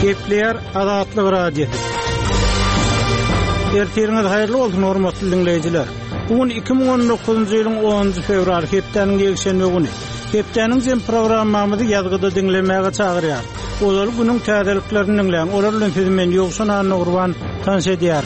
Gepler Azatlyk Radiosu. Ertiriňiz haýyrly bolsun hormatly dinleýijiler. Bugun 2019-njy ýylyň 10-njy fevral hepdeniň gelşenme güni. Hepdeniň jem programmamyzy ýazgyda dinlemäge çagyrýar. Olar günüň täzeliklerini dinleýän, olar bilen siz men ýoksun anny urban tanış edýär.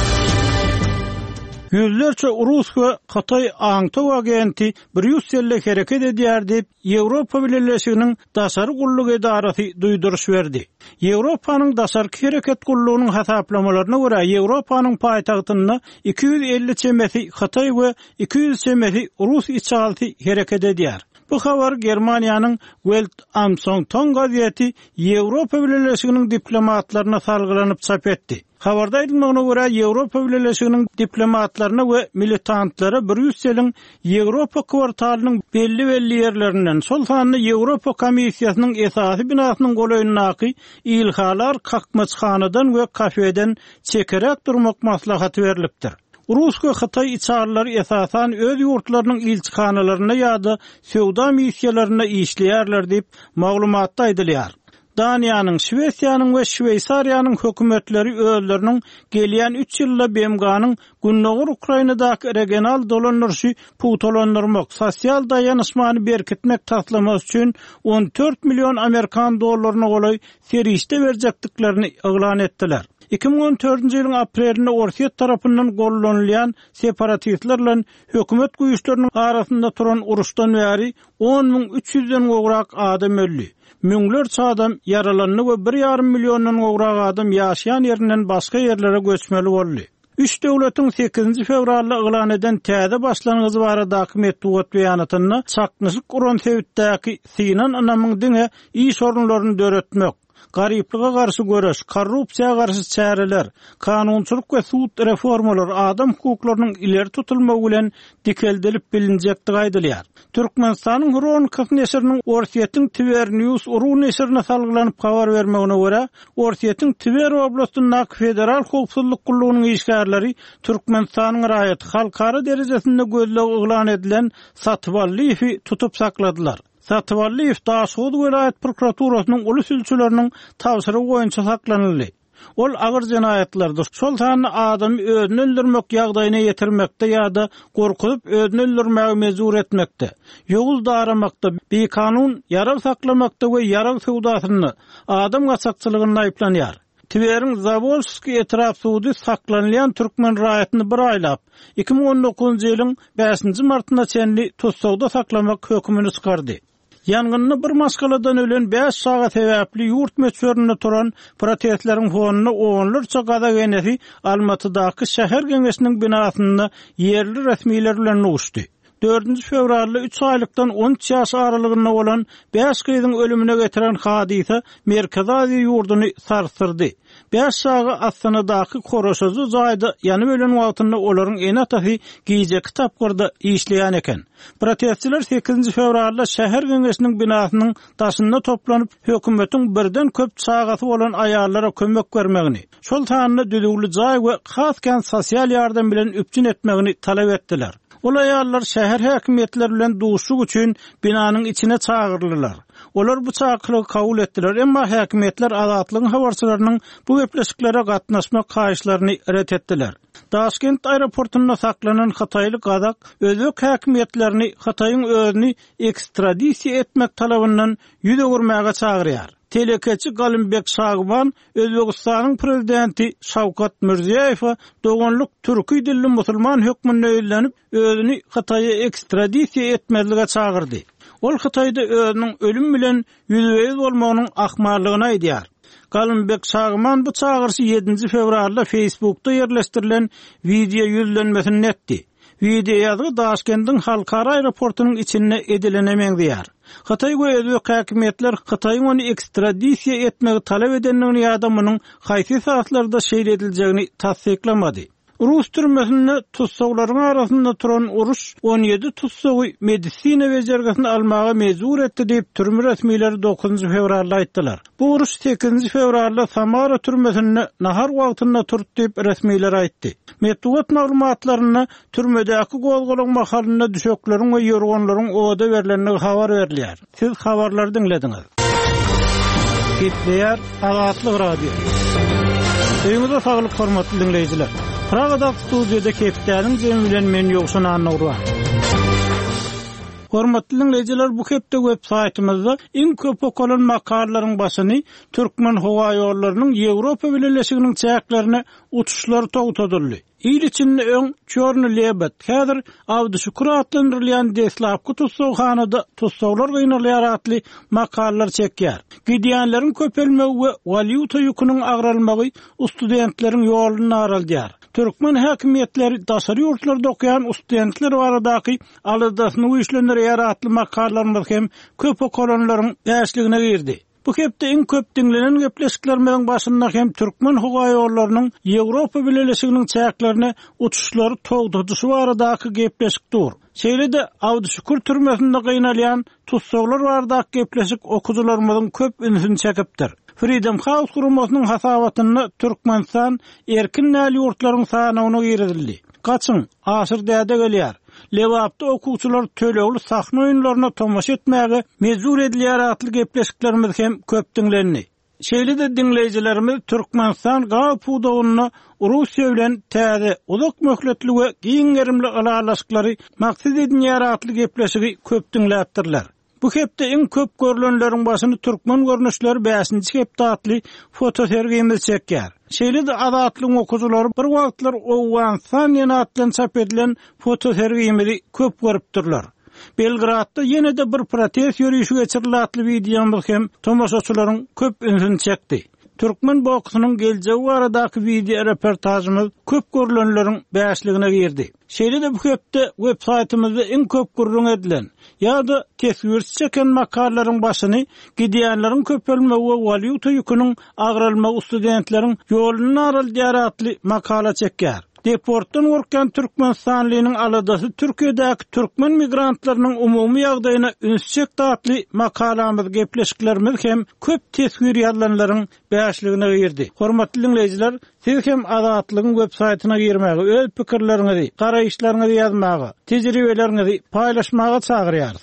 Yüzlerce Rus ve Xitay Aňtow agenti Brüsselle hereket edýär diýip Ýewropa Birleşiginiň daşary gulluk edarasy duýduruş berdi. Ýewropanyň daşarky hereket gullugynyň hasaplamalarına görä Ýewropanyň paýtagtyna 250 çemesi Xitay we 200 çemesi Rus içalty hereket edýär. Bu habar Germaniýanyň Welt am Sonntag gazeti Ýewropa Birleşiginiň diplomatlaryna salgylanyp çap etdi. Habarda aýdylmagyna görä Ýewropa Birleşiginiň diplomatlaryna we militantlara Brüsseliň Ýewropa kwartalynyň belli ýerlerinden sol sanyny Ýewropa Komissiýasynyň esasy binasynyň golaýynaky ilhalar kakmaçhanadan we kafeden çekerek durmak maslahaty berilipdir. Rus ve Xitay içarlary esasan öz ýurtlarynyň ilçihanalaryna ýa-da sowda missiýalaryna işleýärler diýip maglumatda aýdylýar. Daniýanyň, Şwesiýanyň we Şweýsariýanyň hökümetleri özleriniň gelýän 3 ýylda BMG-nyň Gündoğur Ukrainadaky regional dolanýarsy putolandyrmak, sosial daýanyşmany berkitmek taslamasy üçin 14 milyon Amerikan dollaryna golay serişde berjekdiklerini eglan etdiler. 2014-nji ýylyň aprelinde Orsiýet tarapyndan gollanylýan separatistlerle hökümet güýçleriniň arasynda turan uruşdan bäri 10.300-den gowrak adam öldi. Müňlerçe adam yaralandy we 1,5 milyondan gowrak adam ýaşaýan ýerinden başga ýerlere göçmeli boldy. 3 döwletiň 8-nji fevralda eglan eden täze başlangyjy baradaky medeniýet beýanatyna çaknyşyk guran sebäpdäki Sinan anamyň diňe iş sorunlaryny döretmek, garyplyga garşy göreş, korrupsiýaga garşy çäreler, kanunçylyk we sud reformalar adam hukuklarynyň ileri tutulmagy bilen dikeldelip bilinjekdi aýdylýar. Türkmenistanyň Hronkov neşriniň Orsiýetiň Tver News uru neşrine salgylanyp habar bermegine görä, Orsiýetiň Tver oblastyndaky federal howpsuzlyk gullugynyň işgärleri Türkmenistanyň raýaty halkara derejesinde gözleg eglan edilen Satvalliýewi tutup sakladylar. Satvalliýew Daşoğlu vilayet prokuraturasynyň ulus ilçileriniň tawsyry boýunça saklanyldy. Ol agyr jenaýatlarda şol sany adamy özüni öldürmek ýagdaýyna ýetirmekde ýa-da gorkup özüni öldürmäge mezur etmekde, ýogul daramakda, bekanun ýarar saklamakda we ýarar sowdasyny, adam gaçakçylygyny aýplanýar. Tver'in Zavolski etraf suudi saklanılan Türkmen raýatyny bir aýlap 2019-njy ýylyň 5-nji martynda çenli tutsagda saklamak hökmüni çykardy. Ýangynny bir maskaladan ölen 5 sagat sebäpli ýurt meçberinde turan protestleriň fonuny oňlarça gada genesi Almatydaky şäher geňeşiniň binasyna ýerli resmiler bilen uçdy. 4-nji fevralda 3 aýlykdan 13 ýaş aralygynda bolan 5 gyzyň ölümine getiren hadise Merkezi Aziýa ýurduny sarsyrdy. 5 saga Astanadaky Koroşozy jaýda ýanyp ölen wagtynda olaryň enatasy giýje kitapgyrda işleýän eken. Protestçiler 8-nji fevralda şäher geňeşiniň binasynyň daşynda toplanyp hökümetiň birden köp sagasy bolan aýallara kömek bermegini, şol tanyny düdügli jaý we hasken sosial ýardam bilen üpçün etmegini talap etdiler. Ol aýallar şäher häkimetleri bilen duşuk üçin binanyň içine çagyrdylar. Olar bu çağrılygy kabul etdiler, emma häkimetler azatlygyň habarçylarynyň bu gepleşiklere gatnaşmak haýyşlaryny ret etdiler. Daşkent aeroportunda saklanan Xitayly gazak özbek häkimetlerini Xitaýyň özüni ekstradisiýa etmek talabyndan ýüze gürmäge çagyrýar. Telekeçi Galimbek Şagman, Özbekistanyň prezidenti Şawkat Mirziýew doganlyk türki dilli musulman hökmüne öýlenip özüni Xitaýa ekstradisiýa etmezlige çagyrdy. Ol Xitaýda özüniň ölüm bilen ýüzbeýiz bolmagynyň ahmarlygyny aýdýar. Galimbek Şagman bu çagyrşy 7-nji fevralda Facebookda ýerleşdirilen video ýüzlenmesini etdi. Video ýazgy Daşkendiň halkara aeroportunyň içinde edilenemeň diýär. Xitay we özbek häkimetler Xitaýyň ony ekstradisiýa etmegi talap edenligini ýa-da munyň haýsy saatlarda şeýle ediljegini tasdiklamady. Rus türmesinde tutsaglaryň arasynda turan uruş 17 tutsagy medisina bejergesini almaga mezur etdi diýip türme resmileri 9-njy fevralda aýtdylar. Bu uruş 8-nji fevralda Samara türmesinde nahar wagtynda turdy diýip resmiler aýtdy. Medeniýet maglumatlaryna türmedäki gozgolak mahalynda düşekleriň we ýorgonlaryň oda berilenligi habar berilýär. Siz habarlary dinlediňiz. Gitleyer Azatlyk Radio. Öňüňizde saglyk hormatly dinleýijiler. Pragada studiýada Kepdäniň jemi bilen men ýokşan anagura. Hormatly dinleýijiler, bu hepde web-saytymyzda iň köp okulan makalalaryň başyny Türkmen howa ýollarynyň Ýewropa Birleşiginiň çäklerine uçuşlary togutdyldy. İl içinde öň Çorny Lebet, häzir Abdüşükür adlandyrylýan Deslapky tutsawhanada tutsawlar gynalýar atly makalalar çekýär. Gidiýänleriň köpelmegi we valyuta ýüküniň agralmagy studentleriň ýoluny araldyar. Türkmen häkimetleri daşary ýurtlarda okuyan studentler baradaky aladasyny güýçlendirýär atly makalalar hem köp okulanlaryň därsligine girdi. Bu hepde en köp dinlenen gepleşiklerden başynda hem Türkmen howa ýollarynyň Ýewropa Birleşiginiň çäklerine uçuşlary togdudysy baradaky gepleşikdir. Şeýle-de Abdüşükür türmesinde gynalýan tutsawlar baradaky gepleşik okudularymyň köp ünsini çekipdir. Freedom House guramasynyň hasabatyny Türkmenistan erkin näli ýurtlaryň sanawyna girildi. Gaçyň aşyr däde gelýär. Lewapda okuwçylar tölegli sahna oýunlaryna tomaşa etmäge mezur edilýär atly gepleşiklerimiz hem köp dinlendi. Şeýle-de dinleýijilerimiz Türkmenistan gapuwdagyny Russiýa bilen täze uzak möhletli we giňerimli alalaşyklary maksat edilýär atly gepleşigi köp dinläpdirler. Bu hepde en köp görülenleriň başyny Türkmen görnüşleri 5-nji hepde atly fotosergimiz çekýär. Şeýle-de Azatlyň okuwçylary bir wagtlar Owganistan ýene atlan çap edilen fotosergimizi köp görüpdirler. Belgradda ýene-de bir protest ýürüýüşi geçirilen atly videomyz hem tomaşaçylaryň köp ünsini çekdi. Türkmen bokynyň geljegi baradaky video reportajymyz köp görülenleriň bäşligine girdi. Şeýle-de bu hepde web-saytymyzda en köp görülen edilen ýa-da teswir çeken makalalaryň başyny gidiýänleriň köpelmegi we valyuta ýüküniň agralmagy studentleriň ýoluny araldyar atly makala çekýär. Deportdan gorkan Türkmenistanlynyň aladasy Türkiýedäki türkmen migrantlarynyň umumy ýagdaýyna ünsçek datly makalamyz gepleşiklerimiz hem köp teswir ýazlanlaryň bäşligine girdi. Hormatly dinleýijiler, siz hem Azatlygyň web-saytyna girmäge, öz pikirleriňizi, garaýşlaryňyzy ýazmagy, tejribelerinizi paýlaşmagy çagyrýarys.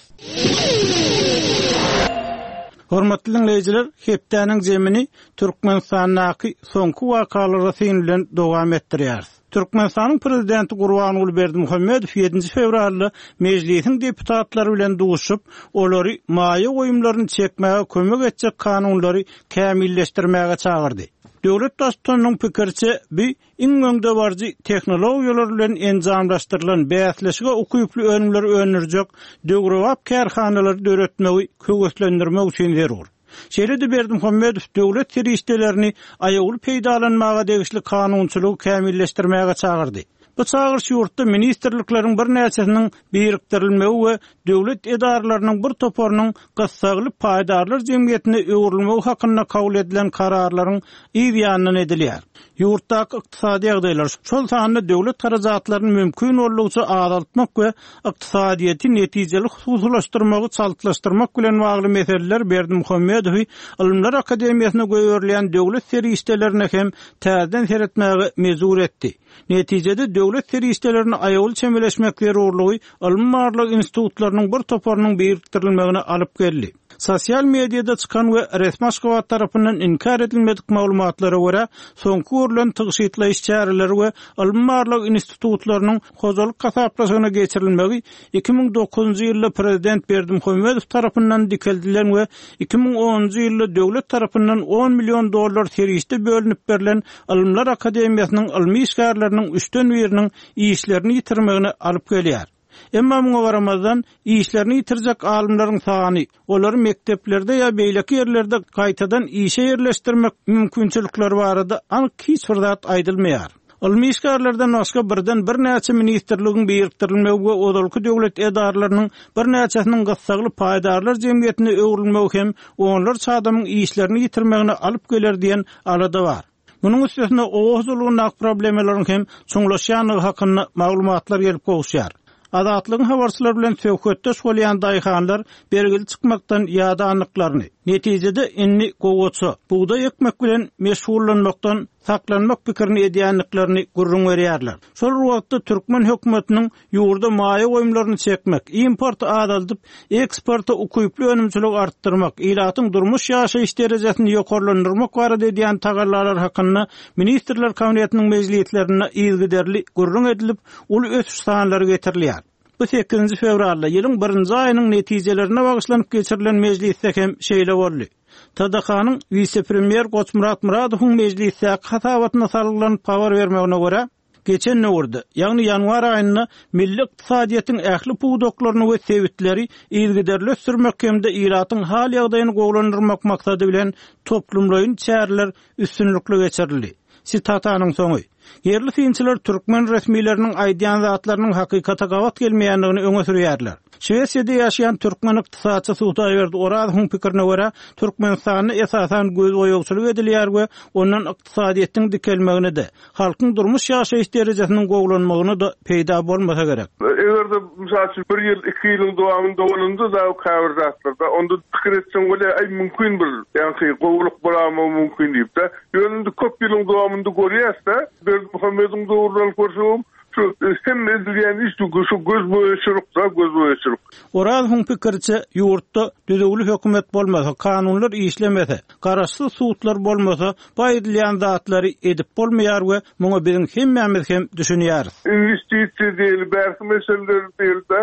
Hormatly dinleýijiler, Kepdäniň jemini Türkmenistanyň soňky wakalary bilen dowam etdirýär. Türkmenistanyň prezidenti Gurbanuly Berdimuhammedow 7 fevralda mejlisiň deputatlary bilen duşup, olary maýa goýumlaryny çekmäge kömek etjek kanunlary kämilleşdirmäge çagyrdy. Döwlet başçysynyň pikirçe, bu iň öňde barjy tehnologiýalar bilen enjamlaşdyrylan bäsleşige okuyuply önümler önürjek döwrewap kärhanalary döretmegi köweslendirmek üçin zerur. Şeýle-de Berdimuhammedow döwlet serişdelerini aýagyl peýdalanmaga degişli kanunçylygy kämilleşdirmäge çagyrdy. Bu çağırış ýurtda ministrlikleriň bir näçesiniň birikdirilmegi we döwlet edaralarynyň bir toparynyň gassagly paýdarlar jemgyýetine öwrülmegi hakynda kabul edilen kararlaryň ýa-da edilýär. Ýurtdaky ykdysady ýagdaýlar şol sahanda döwlet karajatlaryny mümkin bolýança azaltmak we ykdysadyýety netijeli hususlaşdyrmagy çaltlaşdyrmak bilen bagly meseleler Berdimuhammedow Ilmler Akademiýasyna göýerilýän döwlet serişdelerini hem täzeden seretmäge mezur etdi. Netijede döwlet serişdelerini aýagyl çemeleşmekleri urlugy ilm-marlyk institutlarynyň bir toparynyň birikdirilmegine alyp geldi. Sosial mediada çıkan we resmi şobat tarapyndan inkar edilmedik maglumatlara görä, soňky görülen tygyşytlaýyş çäreleri we ilm-marlyk institutlarynyň hojalyk kasaplaşygyna geçirilmegi 2009-njy ýylda prezident Berdimuhammedow tarapyndan dikeldilen we 2010-njy ýylda döwlet tarapyndan $10 milyon serişde bölünip berilen Ilmler Akademiýasynyň ilmi işgärleriniň 3-den biriniň işlerini ýitirmegine alyp gelýär. Emma muňa garamazdan işlerini ýitirjek alimlaryň sany, olary mekteplerde ýa beýleki ýerlerde gaýtadan işe ýerleşdirmek mümkinçilikleri barada anyk hiç bir zat aýdylmaýar. Ilmi işgärlerden başga birden bir näçe ministrligiň birikdirilmegi we odalyky döwlet edaralarynyň bir näçesiniň gassagly paýdarlar jemgyýetine öwrülmegi hem onlar çadamyň işlerini ýitirmegine alyp geler diýen alada bar. Munyň üstüne owuzlugyň problemleriň hem çoňlaşýanyny hakynda maglumatlar gelip gowşýar. Azatlygyň habarçylar bilen söhbetde bolýan daýhanlar belgili çykmakdan ýa-da anyklaryny, Netijede inni gowotsa, buğday ekmek bilen meşgullanmaktan saklanmak pikirini edýänliklerini gurrun berýärler. Şol wagtda Türkmen hökümetiniň ýurda maýa goýumlaryny çekmek, importy azaldyp, eksporty ukuyply önümçilik artdyrmak, ilatyň durmuş ýaşaýyş derejesini ýokarlandyrmak barada edýän tagallar hakynda ministrler kabinetiniň mejlislerine ýygyderli gurrun edilip, ul ötüş sanlary getirilýär. Bu 8 fevralda ýylyň 1-nji aýynyň netijelerine bagyşlanyp geçirilen mejlisde hem şeýle boldy. Tadakanyň vice-premier Goçmurat Muradowyň mejlisde hatawatyna salgylanyp pawar bermegine görä, geçen nowrda, ýagny ýanwar aýynda milli ykdysadyýatyň ähli puwdoklaryny we sebitleri ýygyderli sürmek hemde ýylatyň hal ýagdaýyny gowlandyrmak maksady bilen toplumlaryň çäreler üstünlükli geçirildi. Sitanyň soňy. Yerli fiýinçiler türkmen resmiýetleriniň aýdýan zatlarynyň hakykata gawat gelmeýändigini öňe sürýärler. Şwesiýede ýaşaýan türkmen ykdysadçy Suhtaýberdi Oradowyň pikirine görä, Türkmenistany esasan göz goýugçylyk edilýär we onuň ykdysadyýetiň dikelmegine de, halkyň durmuş ýaşaýyş derejesiniň gowlanmagyna da peýda bolmasa gerek. Egerde mysal üçin 1 ýyl 2 ýylyň dowamynda bolanda da kawyrzatlarda onda pikir etseň bile ay mümkin bir ýa-ni gowluk bolamy mümkin diýip de ýönünde köp ýylyň dowamynda görýärse Muhammediň dowrundan görşüm sen edilýän iş şu göz boýaçylyk. Oradowyň pikirçe ýurtda düzegli hökümet bolmasa, kanunlar işlemese, garaşly suwtlar bolmasa, baýdylýan zatlary edip bolmaýar we muňa biziň hemmämiz hem düşünýäris. Investisiýa diýil, bäzi meseleler diýil de,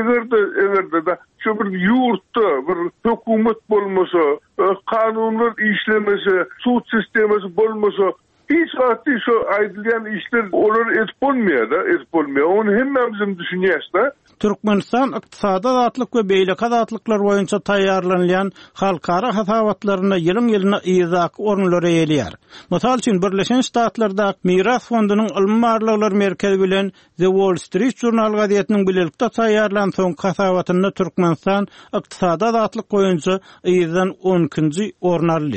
egerde de şu bir ýurtda bir hökümet bolmasa, kanunlar işlemese, suwt sistemasi bolmasa, hiç vakti şu aýdylýan işler olar etbolmaýar. Onu hemmemizin düşünýäsde. Türkmenistan ykdysada zatlyk we beýleki zatlyklar boýunça taýýarlanýan halkara hasawatlaryna ýylyň-ýylyna ýyzak orunlary eýelýär. Mysal üçin Birleşen Ştatlarda Miras fondunyň ilmi marlaglar merkezi bilen The Wall Street Journal gazetiniň bilelikde taýýarlan soň hasawatyny Türkmenistan ykdysada zatlyk boýunça ýyzdan 10-njy orun aldy.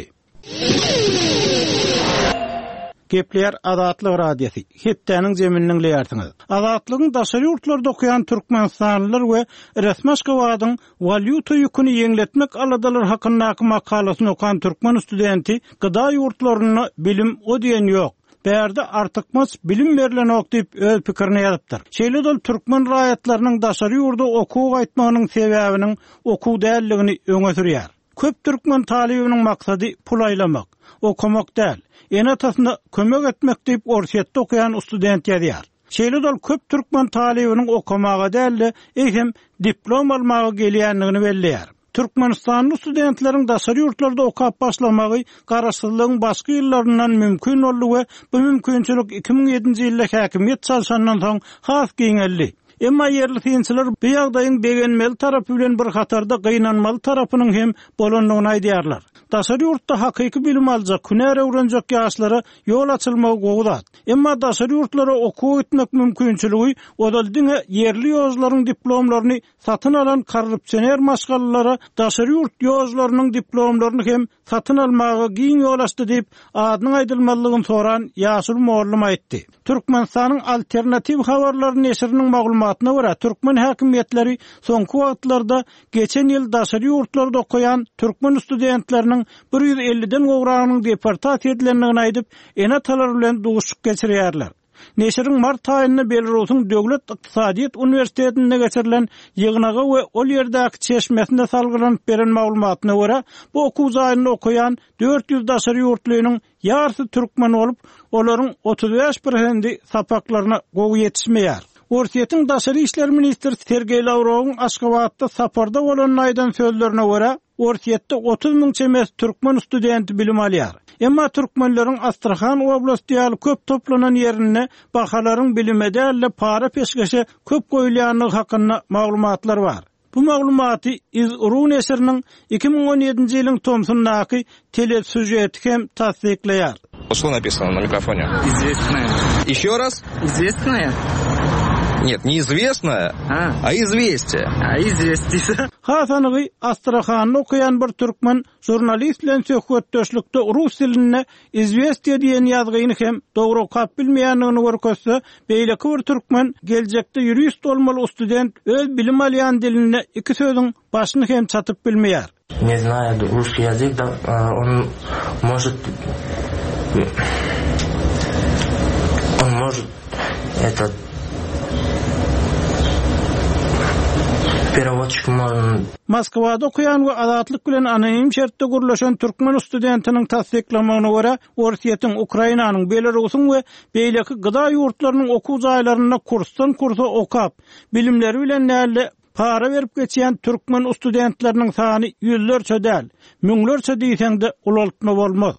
Gepler Azatlyk radiosi. Hetdäniň zemininiň leýärsiňiz. Azatlygyň daşary ýurtlarda okuyan türkmenstanlylar we resmi Aşgabatyň valyuta ýüküni ýeňletmek aladalar hakyndaky makalasyny okuyan türkmen studenti gyda ýurtlaryny bilim o diýen ýok. Bärde artykmaz bilim berilen ok diýip öz pikirini ýazypdyr. Şeýle dol türkmen raýatlarynyň daşary ýurda okuw gaýtmagynyň sebäbiniň okuw dälligini öňe sürýär. Köp türkmen talibiniň maksady pul aýlamak, okumak däl. Enatasına kömek etmek diýip orsiýetde okuyan student ýazýar. Şeýle dol köp türkmen talibiniň okumaga däl, eýsem diplom almagy gelýändigini belleýär. Türkmenistanly studentleriň daşary ýurtlarda okap başlamagy garaşsyzlygyň başga ýyllaryndan mümkin boldy we bu mümkinçilik 2007-nji ýylda häkimiýet çalşandan soň has giňeldi. Emma yerli fiýinçiler bu ýagdaýyň begenmeli tarapy bilen bir hatarda gynanmaly tarapynyň hem bolanlygyny aýdýarlar. Daşary ýurtda hakyky bilim aljak, günäre öwrenjek ýaşlara ýol açylmagy gowudat. Emma daşary ýurtlara okuw etmek mümkinçiligi odal diňe yerli ýozlaryň diplomlaryny satyn alan korrupsioner maşgallara daşary ýurt ýozlarynyň diplomlaryny hem satyn almagy giň ýol açdy diýip adynyň aýdylmalygyny soran Ýasyr Mollum aýtdy. Türkmenistanyň alternativ habarlary neşriniň maglumatyna görä, türkmen häkimetleri soňky wagtlarda geçen ýyl daşary ýurtlarda okuyan türkmen studentleriniň 150-den gowranyň deportat edilendigini aýdyp, enatalar bilen duguşyk geçirýärler. Neşriň mart aýynda Belarusyň Döwlet Ykdysadyýet Uniwersitetinde geçirilen ýygnaga we ol ýerdäki çeşmesinde salgylanyp beren maglumatyna görä, bu okuw zaýyny okuyan 400 daşary ýurtlynyň ýarysy türkmen bolup, olaryň 35% sapaklaryna gowy ýetişmeýär. Orsiýetiň daşary işler ministri Sergey Lavrowyň Aşgabatda saparda bolan aýdan sözlerine görä, Orsiýetde 30 000 çemes türkmen studenti bilim alýar. Emma türkmenleriň Astrahan oblastiýaly köp toplanan ýerine bahalaryň bilime däl para peşgeşe köp goýulýanlygy hakynda maglumatlar bar. Bu maglumaty Iz-Uru neşriniň 2017-nji ýylyň Tomsundaky telesüjeti hem tasdikleýär. Что написано на микрофоне? Известная. Еще раз? Известная? Нет, не известная, а известие. Известие. Hasanygy Astrahanyny okuyan bir türkmen jurnalist bilen söhbetdeşlikde rus diline izvestiye diýen ýazgyny hem dogry okap bilmeýändigini görkezse, beýleki bir türkmen geljekde jurist bolmaly student öz bilim alýan diline iki sözüň başyny hem çatyp bilmeýär. Не знаю русский язык, да, он может этот переводчик можно. Moskvada okuyan we azatlyk bilen anonim şertde gurlaşan türkmen studentiniň tasdiklamagyna görä, Orsiýetiň Ukrainanyň Belarusyň we beýleki gyda ýurtlarynyň okuw jaýlaryna kursdan kursa okap, bilimleri bilen näle para berip geçýän türkmen studentleriniň sany ýüzlerçe däl, müňlerçe diýseňde ulaltma bolmaz.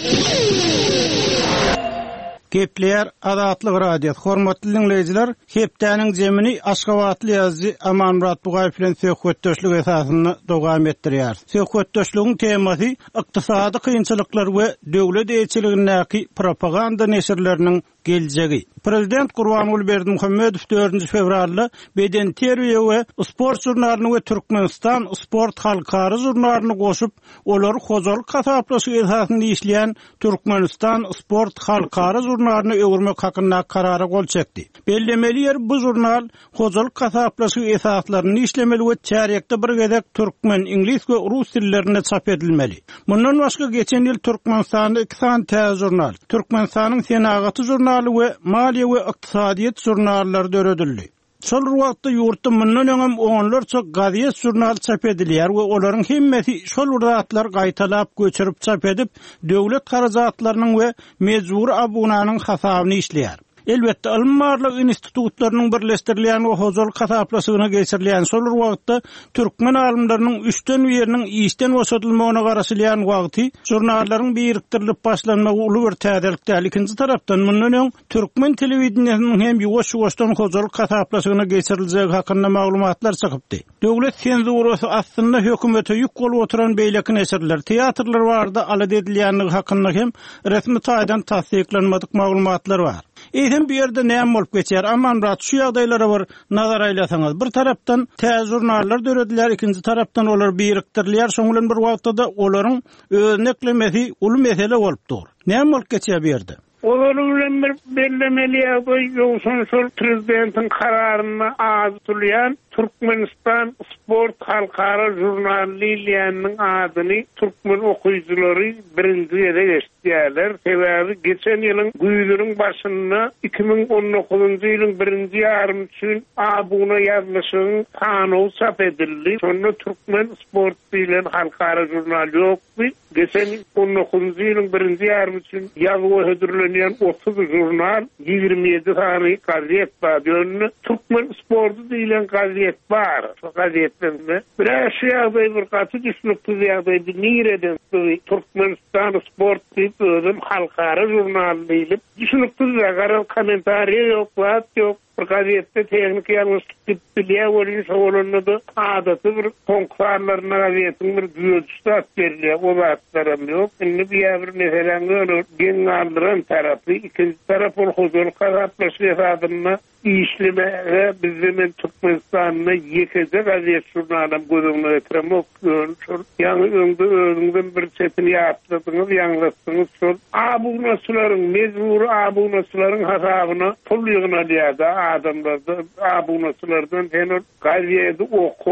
Kepler Azatlyk Radio hormatly dinleýijiler, hepdäniň jemini Aşgabatly ýazgy Amanmurat Bugaýew bilen söhbetdeşlik esasyny dowam etdirýär. Söhbetdeşligiň temasy ykdysady kynçylyklar we döwlet eýçiligindäki propaganda neşirleriniň geljegi. Prezident Gurbanuly Berdimuhammedow 4 fevralda Beden terbiýe we sport jurnalyny we Türkmenistan sport halkary jurnalyny goşup, olary hojalyk kasaplasy esasyny işleýän Türkmenistan sport halkary jurnalyny öwürmek hakynda karara gol çekdi. Bellemeli yer bu jurnal hojalyk kasaplasy esaslaryny işlemeli we çärekde bir gezek türkmen, ingliz we rus dillerinde çap edilmeli. Mundan başga geçen ýyl Türkmenistanda 2 tane jurnal, Türkmenistanyň Senagaty jurnaly we maliýe we ykdysadyýet jurnallary döredildi. Şol wagtda ýurtda mundan öňem onlarça gaziýet jurnal çap edilýär we olaryň hemmesi şol wurdatlar gaýtalap göçürip çap edip döwlet karajatlarynyň we mejbur abunanyň hasabyny işleýär. Elbetde almarlyk institutlarynyň birleşdirilýän we hojalyk kasaplasygyna geçirilýän şol wagtda türkmen alymlarynyň 3den biriniň işden boşadylmagyna garaşylýan wagty jurnallaryň biriktirilip başlanmagy uly bir täzelik däl. Ikinji tarapdan mundan öň türkmen telewizionynyň hem ýuwaş-ýuwaşdan hojalyk kasaplasygyna geçiriljegi hakynda maglumatlar çykypdy. Döwlet senzurasy aslynda hökümete ýük bolup oturan beýleki neşirler, teatrlar barada alad edilýänligi hakynda hem resmi taýdan tasdiklanmadyk maglumatlar bar. Eýsem bir ýerde näme bolup geçýär? Amanmurat şu ýagdaýlara bir nazar aýlasaňyz. Bir tarapdan täze jurnallar döredilýär, ikinji tarapdan olar biriktirilýär, şoň bilen bir wagtda olaryň özüne eklemesi uly mesele bolupdyr. Näme bolup geçýär bir ýerde? Olaryň bilen bir bellemeli ýagdaý ýoksa şol prezidentiň kararyna azatylýan Türkmenistan sport halkary jurnalynyň adyny türkmen okuyjulary birinji ýere geçdirýärler. Sebäbi geçen ýylyň güýlüriň başynda 2019-njy ýylyň birinji ýarym üçin abuna ýazlyşyň kanawy çap edildi. Şonda türkmen sport bilen halkary jurnal ýokdy. Geçen 19-njy ýylyň birinji ýarym üçin ýazgy hödürlenýän 30 jurnal, 27 sany gaziýet bar. Türkmen sportu diýilen gaziýet var. Gaziýetlerinde bir ýagdaý bir gaty düşnükli ýagdaý bir nireden Türkmenistan sport diýip özüm halkary jurnal diýip düşnükli ýagara komentariýa ýok, wagt ýok. Gaziýetde teknik ýalňyşlyk bilýär bolan şowlanyny adaty bir konkurslarlaryna gaziýetiň bir güýçlü atberýär, o wagtlaram ýok. Indi bir meselen geňandyran tarapy, ikinji tarap ol hojalyk kasaplasy esasyna işlemege bizim Türkmenistanyň ýekede gaziýet jurnalym gözüňe getirmek üçin ýa-ni öňden bir çetini ýatdyňyz, ýanglatdyňyz şol abunasularyň mezmur abunasularyň hasabyna pul ýygnalýarda adamlarda abunasulardan hem gaziýeti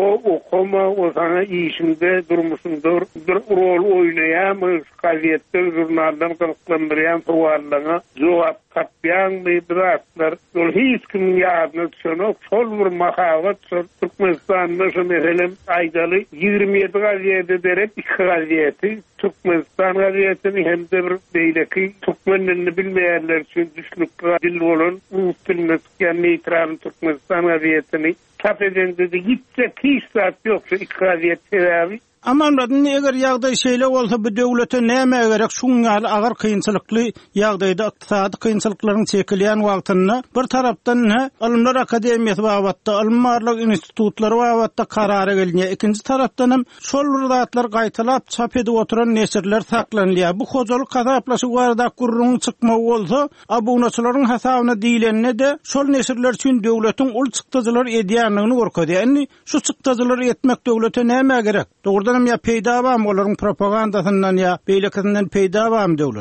okuma o sana işinde durmuşynda bir rol oýnaýar, gaziýetde jurnaldan gyrklandyrýan suwallaryna jogap tapýan meýdratlar şol hiç kim ýadyna düşenok şol bir mahabat Türkmenistanyň şu meselem aýdaly 27 gaziýete derep 2 gaziýeti Türkmenistan gaziýetini hem de bir beýleki türkmenlerini bilmeýärler üçin düşnükli dil bolan uluslararası neytral Türkmenistan gaziýetini çap edende de gitse hiç saat ýoksa 2 gaziýet sebäbi. Amanmurat, eger ýagdaý şeýle bolsa bu döwlete näme gerek şuňaly agar kynçylykly ýagdaýda ykdysady kynçylyklaryň çekilýän wagtyna bir tarapdan Alymlar Akademiýasy babatda, alymlarlyk institutlary babatda karara gelýär. Ikinji tarapdan hem şol wurdatlar gaýtalap çap edip oturan neşirler saklanýar. Bu hojalyk kasaplasy barada gurrun çykmagy bolsa, abunaçylaryň hasabyna diýilende de şol neşirler üçin döwletiň ul çykdyjylar edýänligini görkezýär. Indi şu çykdyjylar etmek döwlete näme gerek? Doğrudan ya peýda bam olaryň propagandasyndan ya beýlekinden peýda bam döwleti.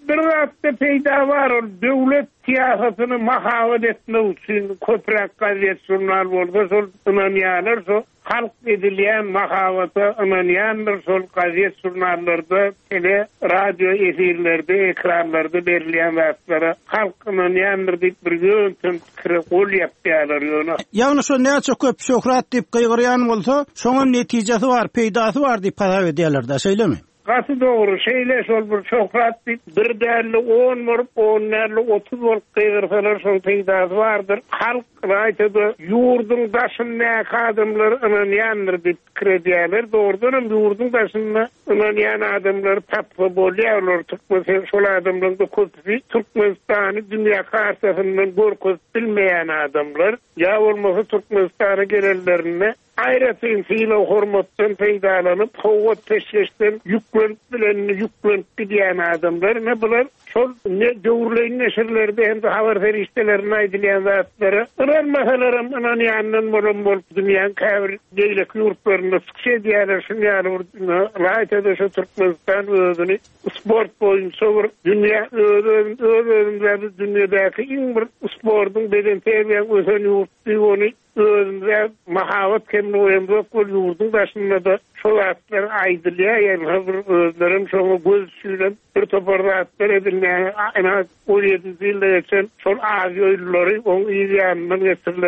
bir hafta peyda var ol devlet siyasetini mahavet etmek için köprek gazet jurnal bolsa sol ynanýanlar so halk edilýän mahavata ynanýanlar sol gazet jurnallarda tele radio efirlerde ekranlarda berilýän wagtlara halk ynanýanlar diýip bir gün kol ýapýarlar ýöne. Ýagny şo näçe köp şöhret diýip gygyrýan bolsa, şoňa netijesi var, peýdasy var diýip hesap edýärler da, şeýlemi? Gasy doğru şeýle şol bir şöhret diýip bir därli 10 borup 10 därli 30 borup gygyrsalar şol peýdasy bardyr. Halk raýatyda ýurdun daşyna adamlar ynanýandyr diýip kredýärler. Doğrudan ýurdun daşyna ynanýan adamlar tapy bolýarlar. Şol adamlaryň da köpüsi Türkmenistany dünýä kartasyndan görkezip bilmeýän adamlar. Ya bolmasa Türkmenistana gelenlerine aýratyn fiýle hormatdan peýdalanyp howat peşleşden ýüklenip gidýän adamlar ne bular şol ne döwürleýin neşirlerde hem de habar feriştelerini aýdylýan zatlara ýanmahalaram ynanýandan bolup dünýäň käbir geýlek ýurtlaryna sıkşy edýärler şunýaly raýatyda şu Türkmenistan özüni sport boýunça dünýä özüni dünýädäki iň bir sportyň beden terbiýen ösen ýurtdy özünde mahavat kemnoyemde kol ýurdun başynda da şol atlar aýdylýar, ýa-ni özlerim şoňa göz süýlen bir toparda atlar edilýär. Ana 17 ýylda geçen şol aýylary oň ýanyndan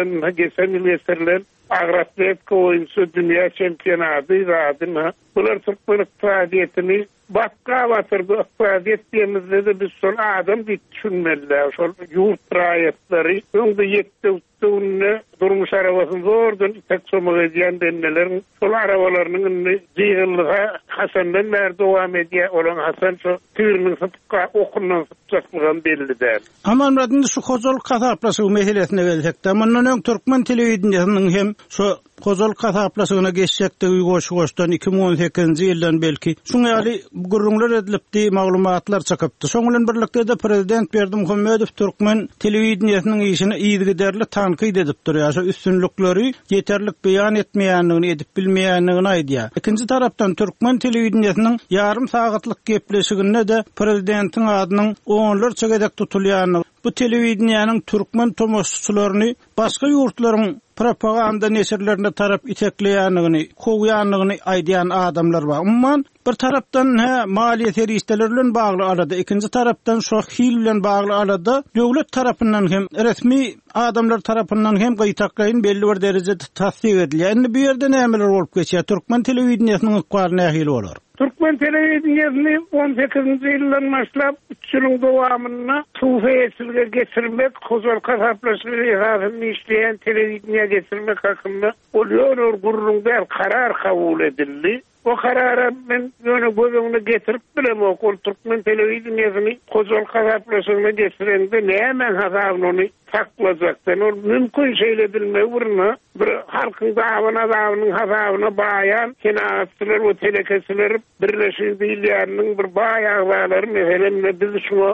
geçirilen agratletka oýunçy dünýä çempionaty ýadyna. Bular Türkmen iqtisadiýetini bakka batyrdy. Iqtisadiýet diýmizde de biz şol adam diýip düşünmeliler. Şol ýurt raýatlary öňde ýetdi durmuş arabasını zordan tek somaga edýän denleler şol arabalarynyň ýygyllyga Hasandan bäri dowam edýär. Olan Hasan şu türüniň sypka okunan sypçaklygyny bellidir. Aman radynda şu kozol kasaplasy meselesine gelsek-de, mundan Türkmen telewizionynyň hem şu kozol kasaplasına geçsek de goşdan 2018-nji ýyldan belki şuňa ýaly gurrunlar edilipdi, maglumatlar çakypdy. Şoň bilen birlikde de prezident Berdimuhammedow Türkmen telewizionynyň işini ýygyderli tanqid edip durýar. Şu üstünlükleri ýeterlik beýan etmeýänligini, edip bilmeýänligini aýdýar. Ikinji tarapdan Türkmen telewizionynyň ýarym sagatlyk gepleşiginde de prezidentiň adynyň onlarça gedek tutulýanyny, bu telewizionynyň Türkmen tomoşçularyny başga ýurtlaryň propaganda neşirlerine tarap itekleýänligini, kowýanlygyny aýdýan adamlar bar. Umman bir tarapdan maliýet herişdeleri bilen bagly alada, ikinji tarapdan şo hil bilen bagly alada döwlet tarapyndan hem resmi adamlar tarapyndan hem gytaklaýyn belli bir derejede tasdik edilýär. Endi bu ýerde nämeler bolup geçýär? Türkmen telewizionynyň ykbary nähili bolar? Türkmen telewizionyny 18-nji ýyldan başlap 3 ýylyň dowamyna Tufaýetsilge geçirmek, kozol kasaplaşyny ýasyny işleýän telewizionyna geçirmek hakynda bolýan gurrunda karar kabul edildi. O karara men ýöne gözüňe getirip bilem o Türkmen telewizionyny kozol kasaplaşyny geçirende näme hasabyny saklajakdan ol mümkin şeýle edilmegi bir halkyň dawanyň hasabyny baýan kinaatçylar we telekesiler birleşip diýilýärniň bir baýaglary meselem biz şunu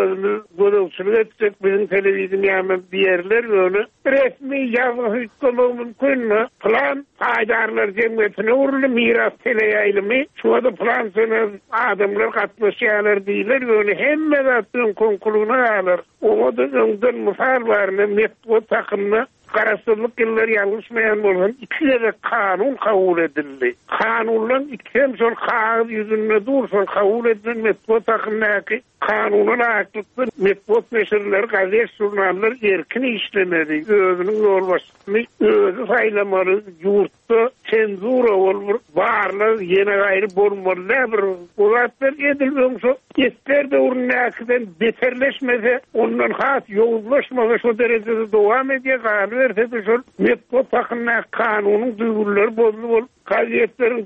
gözüňe etsek bizim telewizionyny diýerler ýöne resmi ýazyk hükümeti mümkin plan aýdarlar jemgyýetine urly miras teleýaýlymy şuada plan adamlar gatnaşýarlar diýilýär ýöne hemme zatyn konkuruna alır. O da öňden musal barny metod takymna Karasızlık yılları yanlışmayan olan ikilere kanun kabul edildi. Kanunlan ikem sol kağıt yüzünde dur sol kabul edilen metbot hakkındaki kanunun aklıklı metbot meşirleri gazet jurnallar erkin işlemedi. Özünün yol başlığını özü saylamalı yurtta cenzura olur. Varlar yine gayrı bolmalı. Ulatlar edilmiyorsa ister de urnakiden beterleşmese ondan has yollaşmasa şu derecede devam ediyor. Verse şol metbot hakkında kanunun düğürleri bozulur. Gaziyetlerin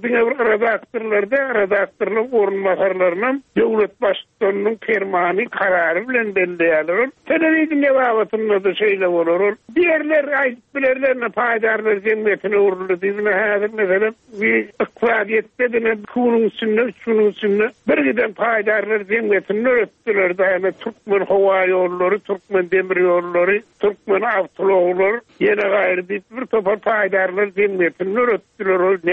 redaktörler orunmasarlarının devlet başkanının fermanı kararı bilen belliýärler. Televizyon babatında da şeýle bolar. Diğerler aýtbylarlarına paýdarlar jemgyýetine uruldy. Mesela bir iqtisadiyetde de şunun üstünde bir giden paýdarlar jemgyýetine öretdiler. Daýana Türkmen hawa ýolları, Türkmen demir ýolları, Türkmen awtologlar ýene gaýry bir topar paýdarlar jemgyýetine öretdiler.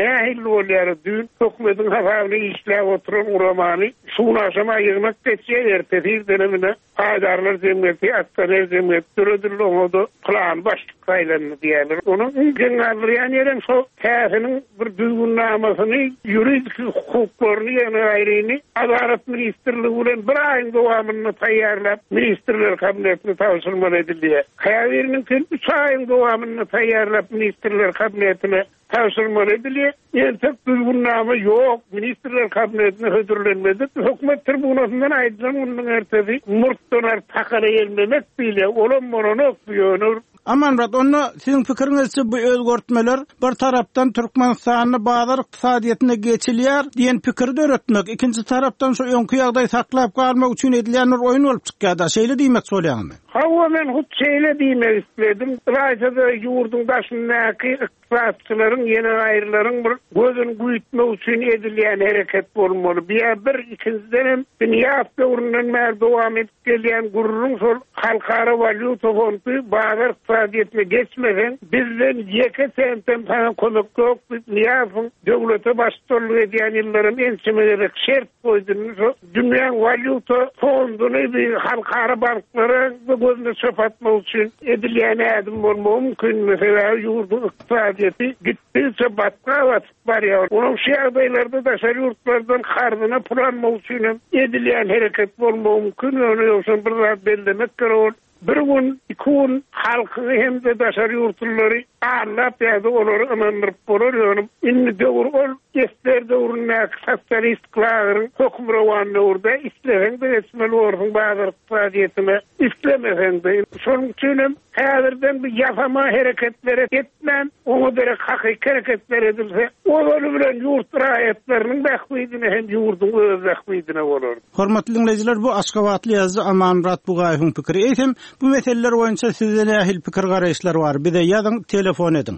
nähil bolýar? Dün hökümetin hasabyny işläp oturan uramany sunaşama ýygmak geçýär ertesi dönemine Aydarlar cemiyeti, aktarlar cemiyeti türedildi onu plan başlık sayılarını diyelim. Onun genelliğen yerin so təsinin bir düzgünlamasını, yuridik hukuklarını yana ayrını, Adalet Ministerliği'nin bir ayın devamını tayyarlap, Ministerler Kabinetini tavsırman edildi. Kayaverinin 3 ayın devamını tayyarlap, Ministerler Kabinetine tavsırman edildi. Yani tek düzgünlama yok, Ministerler Kabinetine hödürlenmedi. Hükümet tribunasından ayrılan onun ertesi murtdonar takara gelmemek bile olan moronok biyonur. Amanrat, onu sizin fikrinizçe bu özgörtmeler bir taraftan Türkmenistan'ı bazar iqtisadiyetine geçilýär diyen pikirde öğretmek, ikinci taraftan şu önkü ýagdaý saklap kalmak üçün edilýän oyun olup çykýar da şeýle diýmek bolýarmy? Hawa men hut şeýle diýmek istedim. Raýsada ýurdun başyndaky iqtisadçylaryň ýene aýrylaryň bir gözün güýtmek üçin edilýän hereket bolmaly. Bir ikinciden dünýä döwründen bäri dowam edip gelýän gururun şol halkara valyuta fondy bazar iqtisadiyetine geçmeden bizden ýeke sentten falan konak ýok. Niýafyň döwlete başçylyk edýän ýyllarym ençemeleri şert goýdyny dünýä valyuta fonduny bir halkara banklara gözüne çöpatmak üçin edilýän ädim bolmagy mümkin. Mesela ýurdun iqtisadiyeti gitdiçe batga barýar. Onuň şu ýagdaýlarda da şer ýurtlardan hardyna pulanmak üçin edilýän hereket bolmagy mümkin. Onu ýoksa bir zat bellemek gerek. Bir gün, 2 gün halkyny hem de daşar ýurtlary arlap ýa-da olary ynandyryp bolar. Indi döwür ol, geçler döwrüne sotsialistler hökümran döwürde isleýän de resmen orhun bazar iqtisadiyetine islemesen de şonuň üçin häzirden bir ýafama hereketleri etmän, oňa berek hakyky hereketler edilse, olar bilen ýurt raýatlarynyň bähwidine hem ýurdun öz bähwidine bolar. Hormatly dinleyijiler, bu Aşgabatly ýazgy Amanrat Bugaýewiň pikiri. Eýsem, bu meseleler boýunça sizde nähil pikir garaýşlar bar? Bir de ýazyň, telefon edin.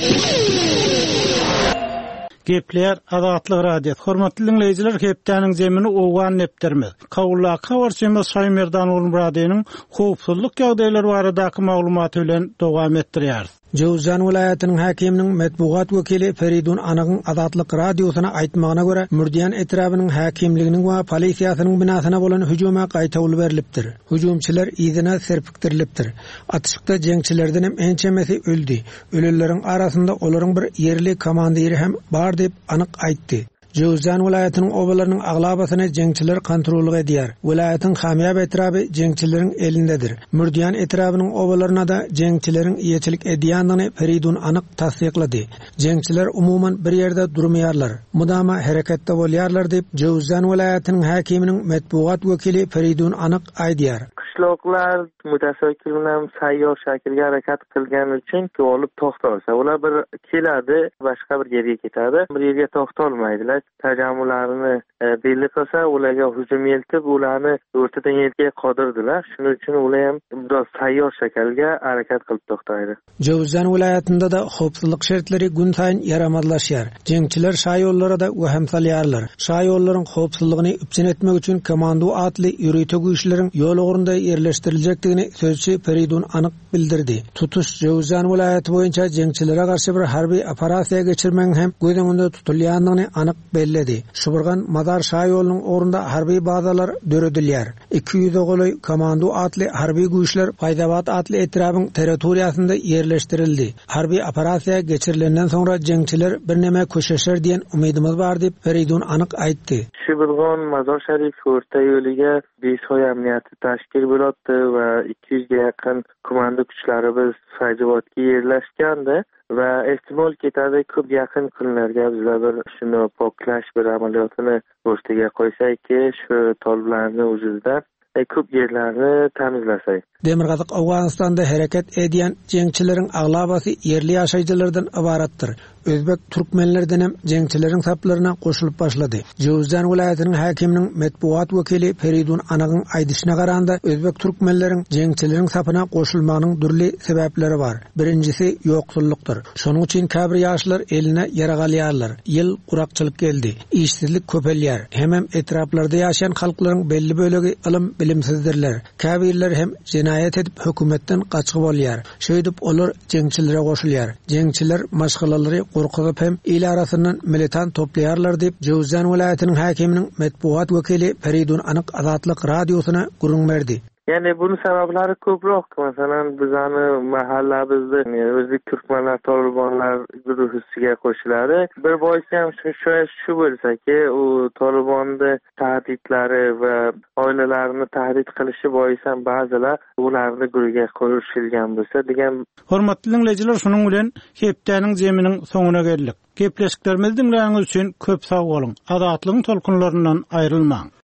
Gepler Azatlyk radio. Hormatly dinleyijiler, hepdäniň zemini owan nepdirmez. Kawullaka warsymyz Şaýmerdan bolan radionyň howpsuzlyk ýagdaýlary baradaky maglumaty bilen dowam etdirýär. Jowzan vilayatynyň häkiminiň medbugat wekili Feridun Anagyň Azatlyk radiosyna aýtmagyna görä, Mürdiýan etrabynyň häkimliginiň we polisiýasynyň binasyna bolan hüjuma gaýta uly berilipdir. Hüjumçylar ýygyna serpikdirilipdir. Atışykda jeňçilerden hem ençemesi öldü. Öleleriň arasynda olaryň bir ýerli komandiry hem bar diýip anyk aýtdy. Jowzan vilayatynyň obalarynyň aglabasyny jeňçiler kontrol edýär. Vilayatyň hamýap etrapy jeňçileriň elindedir. Mürdiýan etrabynyň obalaryna da jeňçileriň ýetçilik edýändigini Feridun anyk tasdiklady. Jeňçiler umuman bir ýerde durmaýarlar. Mudama hereketde bolýarlar diýip Jowzan vilayatynyň häkiminiň medbugat wekili Feridun anyk aýdýar. Qishloqlar mutasavvir bilan sayyor shaklga harakat qilgani uchun olib to'xtalsa, ular bir keladi, boshqa bir yerga ketadi. Bir yerga to'xtalmaydilar. Tajammularini belli qilsa, ularga hujum eltib, ularni o'rtadan yetga qodirdilar. Shuning uchun ular ham biroz sayyor shaklga harakat qilib to'xtaydi. Jowzan viloyatida da xavfsizlik şertlari gün sayin yaramazlaşýar. Jeňçiler şaýollara da waham salýarlar. Şaýollaryň xawfsizligini üpsen etmek üçin komando atly ýürüýte güýçleriň ýol ogurunda yerleştirilejekdigini sözçi Feridun anyk bildirdi. Tutuş Jowzan vilayaty boýunça jeňçilere garşy bir harby operasiýa geçirmek hem gözüňde tutulýandygyny anyk belledi. Şuburgan Mazar şaýolunyň orunda harby bazalar döredilýär. 200 goly komando atly harby güýçler Paýdabat atly etrabyň territoriýasynda yerleştirildi. Harby operasiýa geçirilenden soňra jeňçiler bir näme köşeşer diýen umydymyz bar diýip Feridun anyk aýtdy. Şuburgan Mazar Şerif orta ýöliga besoy emniyeti tashkil bo'ladi va 200 ga yaqin komando kuchlarimiz Paýdabatga yerleşgandi va ehtimol ketadi ko'p yaqin kunlarga bizlar bir shuni poklash bir amaliyotini o'rtaga qo'ysakki, shu toliblarni o'zida ko'p yerlarni temizlasak. Demirgazyk Awganistanda hareket edýän jeňçileriň aglabasy yerli ýaşaýjylardan ibaratdyr. Özbek türkmenlerden hem jeňçileriň saplaryna goşulyp başlady. Jowzan vilayatynyň häkiminiň medbugat wekili Feridun Anagyň aýdyşyna garanda özbek türkmenleriň jeňçileriň sapyna goşulmagynyň durly sebäpleri bar. Birincisi ýoksullukdyr. Şonuň üçin käbir ýaşlar eline ýaragalýarlar. Ýyl gurakçylyk geldi. İşsizlik köpelýär. Hemem etraplarda ýaşaýan halklaryň belli bölegi ilim bilimsizdirler. Käbirler hem jinayet edip hökümetden gaçyk bolýar. Şeýdip olar jeňçilere goşulýar. Jeňçiler maşgalalary gorkup hem il arasyndan militant toplaýarlar diýip Jowzjan welaýatynyň häkiminiň medpuat wekili Feridun Anyk Azatlyk radiosyna gurrun berdi. Yani bunun sebepleri köprok. Mesela bizani mahallabizde özlük Türkmenler, Talibanlar guruhiga koşulary. Bir boýsy hem şu bolsa ki, o Taliban'da tahditlari ve oilalarini tahdit kılışı boýsy bazılar ularni guruhiga koşulgan bolsa degan. Hormatly dinleyijiler, şunuň bilen hepdeniň jeminiň soňuna geldik. Gepleşiklerimiz dinleýäňiz üçin köp sag bolun. Azatlygyň tolkunlaryndan aýrylmaň.